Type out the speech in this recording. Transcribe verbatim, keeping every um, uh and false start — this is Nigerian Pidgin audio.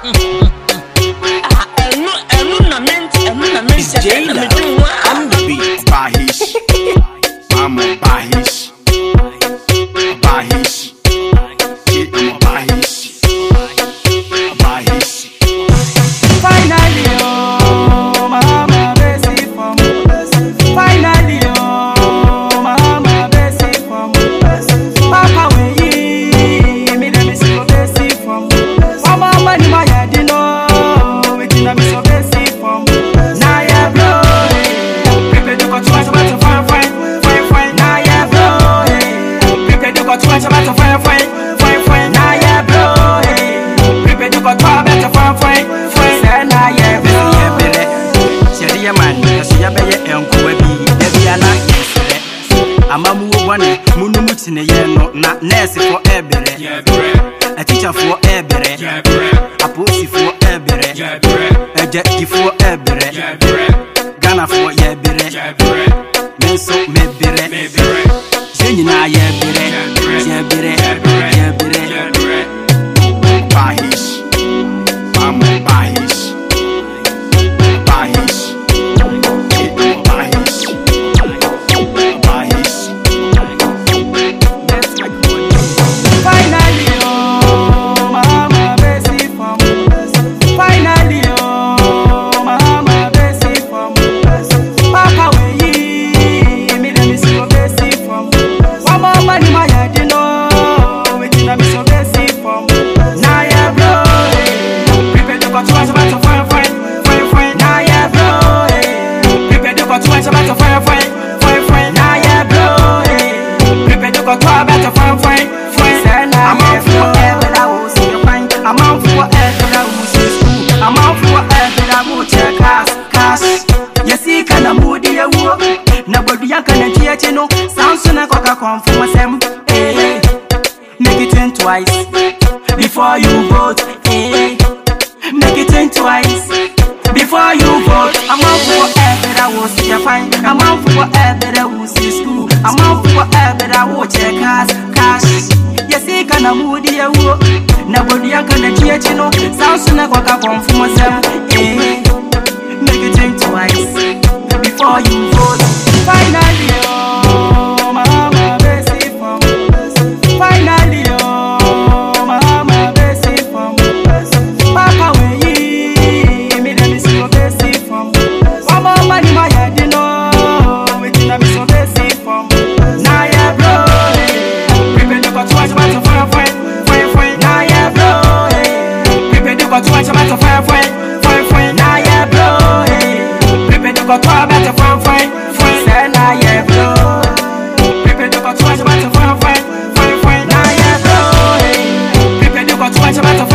It's Jayla. I'm the beat. Bahish. I'm a Bahish. Bahish. Yeah, I'm a Bahish. Bahish. Finally, oh, mama, basic for me. Finally, oh, mama, basic for me. Papa, we me let me see your basic for me. Mama, money, my head, you know, we can have me so basic for me. Now you blow, prepare to go to watch about to fire, fire, fire, fire. Now you blow, prepare to go to watch about to fire, fire, fire, fire. Now you blow, prepare to go to about to fire, fire. Amamu wane munu mutine yeno na nurse for ebere a teacher for ebere a police for ebere a judge for ebere Ghana for yebere menso mebere zenyina yebere yebere yebere Bahish. I'm a Bahish. Bahish. Make it think twice before you vote. Eh. Make it think twice before you vote. I'm out for whatever that will see you fine. I'm out for whatever that will see school. I'm out for whatever that will check cash, cash. Yes, he can a moody a walk. Nobody can a cheat, you know. Sounds like a come from myself. Eh. Make it think twice before you vote. Finally, oh, mama, basic for me. Finally, oh, mama, basic for me. Papa, we me let me see your basic for me. Mama, money, my head, you know, we can have me so basic for me. Now you blow, prepare to go to watch about to fire, fire, fire, fire. Now you blow, prepare to go to watch about to fire, fire, fire, fire. Now you blow, prepare to go to about to fire, fire. Now you blow, prepare to go to watch about to fire, fire, fire, fire. Now you blow, prepare to go to watch about to fire.